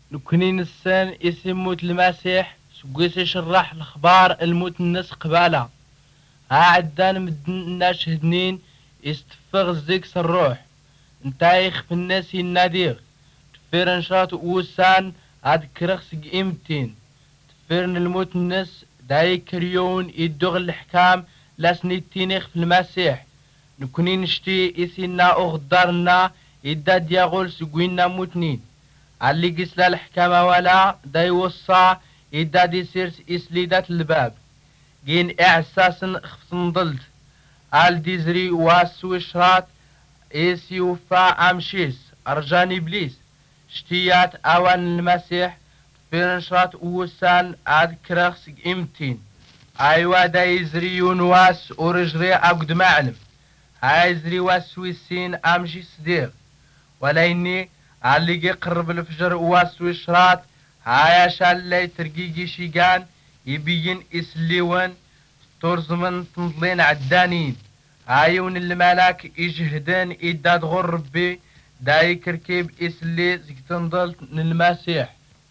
نكوني نسان يسموت المسيح سقيس يشرح الأخبار الموت الناس قبالة عدان مدن الناس هدنين يستفغ الزيكس الروح نتايخ في الناس يناديغ تفير نشاط وسان عاد كرخس قيمتين تفيرن الموت الناس داي كريون يدوغ الحكام لاسنيتينيخ في المسيح نكوني نشتي إسينا أغدارنا إدا دياغول سقوينا موتنين علي قسلا الحكامة ولا داي وصا إدا دي سيرس إسليدات الباب جين إعساسن خفصن ضلت عال ديزري واسو شرات إيسي وفا أمشيس أرجان إبليس شتيات أوان المسيح في نشرات وسان عاد كرخس إمتين أيوا دايزري يونواس ورجري أقد معلم عايزري واسويسين أمشي صديق وليني علي قرب الفجر واسوي شرات هايا شالي ترقيقي شيقان يبين إسليون ترزمن تنضلين عدانين عايون الملاك يجهدن إداد غربي داي كركيب إسلي زكتنضل المسيح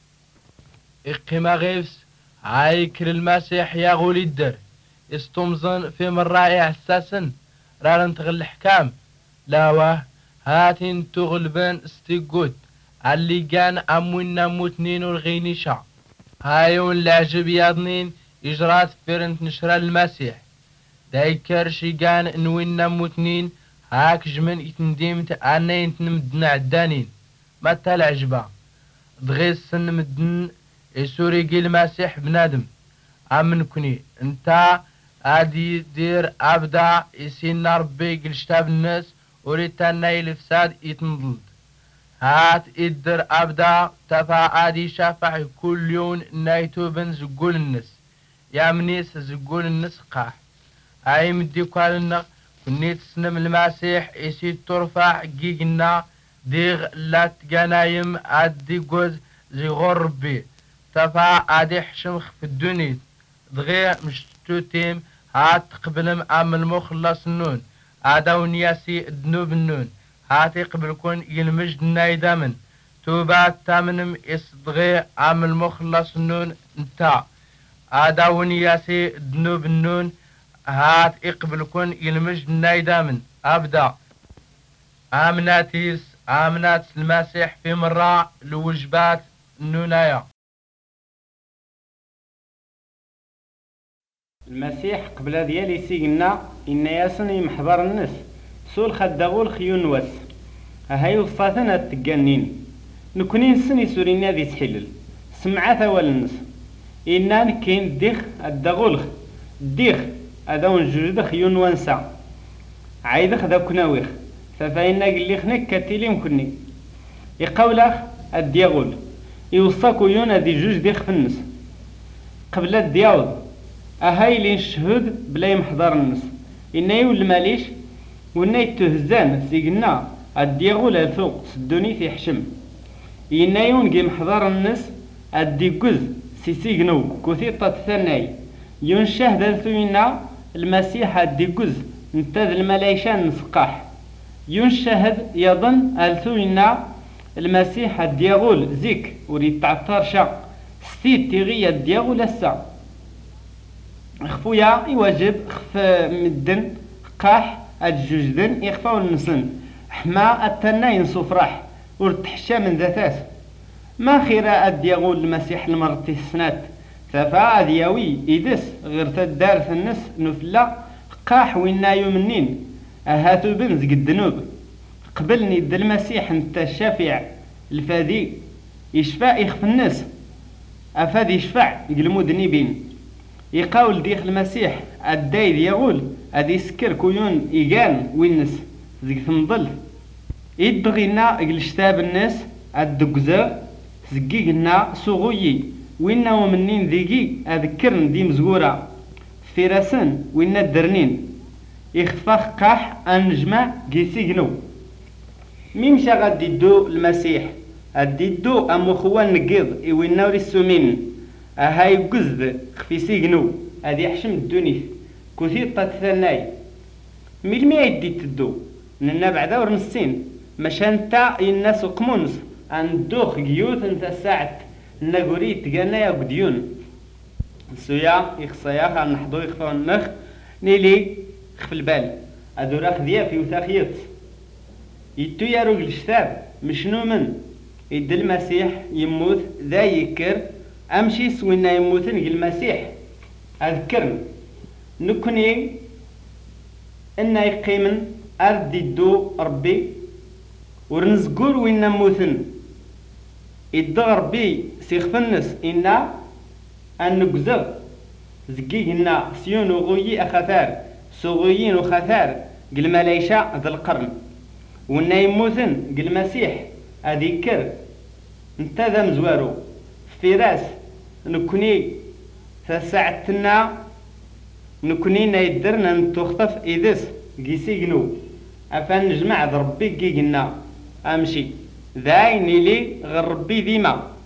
إقيمة غيفس عايكر المسيح يا غولي الدر استمزن في مرائع الساسن رارن تغل الحكام لاوه هاتين تغلبن استيقود اللي كان أمونا موتنين والغينيشا هايون العجب ياضنين إجرات فيرنت نشرى المسيح دايكر شيقان نوينا موتنين هاك جمن يتنديمت أنا ينتنمدنا عدانين متى العجبة دغيس سن مدن يسوري قيل المسيح بنادم أمن كني انتا ادي دير أبدا يسينا ربي قل شتاب الناس وريتانا يلفساد يتنضلد هات إدر أبدا تفا آدي شافع كل يوم نايتوبن زقول النس يا منيس زقول النس قاح هاي مدي قالنا كنيت سنم المسيح يسيد ترفع جيجنا ديغ لا تقنايم أدي قوز زي غربي تفا آدي حشمخ في الدنيا دغي مشتوتيم هات قبلم أم المخلص النون آداون ياسي الدنوب النون هاتي قبلكون يلمجد النايدامن توبات تامنم إصدغي أم المخلص النون انتا آداون ياسي الدنوب النون هات إقبلكون يلمجد النايدامن أبدا آمنات المسيح في مرة لوجبات النونايا المسيح قبل ديالي سيقنا إن ياسن يمحضر الناس سول خدغول خيون واس هاي وصاتنا التقانين نكوني نسني سورينا ذي تحلل سمعة ثوال الناس إنا نكين ديخ الدغولخ ديخ أدون جرد خيون وانسا عايدخ ذا كناويخ ففاينا قليخ نكتيلي مكني يقولخ الديغول يوصاكو يونا دي جوج ديخ في الناس قبل الدياود أهاي لين شهود بلا يمحضر الناس إنا يول ماليش وإنا يتهزان سيقنا الديغول الفوق سدوني في حشم إنا يون قيم حضر الناس الديقوز سيسيقنو كثيطة الثناي يون شهد ثوينا المسيح الديقوز انتذ الملايشان نسقاح يون شهد يظن الثوينا المسيح الديغول زيك وريد تعطر شا ستيد تيغي الديغول السا خفويا يواجب خف مدن قاح الجوجدن يخفاو النسن حما التناين صفراح ورتحشا من ذاتاس ما خير الديغول المسيح المرتي السنات ثفا دياوي إدس غير تدار في النس نفلا قاح وينا يومنين أهاتو بنزق الدنوب قبلني د المسيح انت الشافع الفادي يشفع يخف الناس أفادي يشفع يقلمود نيبين يقاول ديخ المسيح الدايد يقول أدي سكر كويون إيقان وينس زيك ثمضل يدبغينا يقلشتاب الناس الدقزا زقيقنا سوغوي وينا ومنين ذيقي أذكرن دي مزقورة فيراسن وينا الدرنين يخفخ قاح أنجمع قيسيقنو ميمشا غادي دو المسيح الديدو أمو خوان نقيض وينا ورسومين هاي قزد خفي سيقنو هادي حشم الدونيث كثير تثناي ميلمي يدي تدو ننا بعدا ورنسين مشانتا الناس قمونس أندوخ جيوت انت ساعت نقولي تقالنا يا قديون سويا يخصيا خال نحضو يخفو النخ نيلي خف البال هادو راه خديا في وثاخيط يتو يا روج الشتاب مشنو من يد المسيح يموت ذا يكر امشي سوينا يموت نقل المسيح اذكرن نكوني ان يقيمن ارد يدو ربي ورنزقور وين نموتن يدغ ربي سيخفنس إنا أن نقزغ زقيقنا سيون وغوي أخثار سوغيين وخثار قل ملايشة ذا القرن وإنا يموتن قل مسيح أذكر انت ذا مزوارو في راس نكوني فساعتنا نكوني نايدرنا نتوخطف إذس قيسيقنو أفان نجمع ذا ربي قيقنا أمشي ذاين لي غير ربي ديما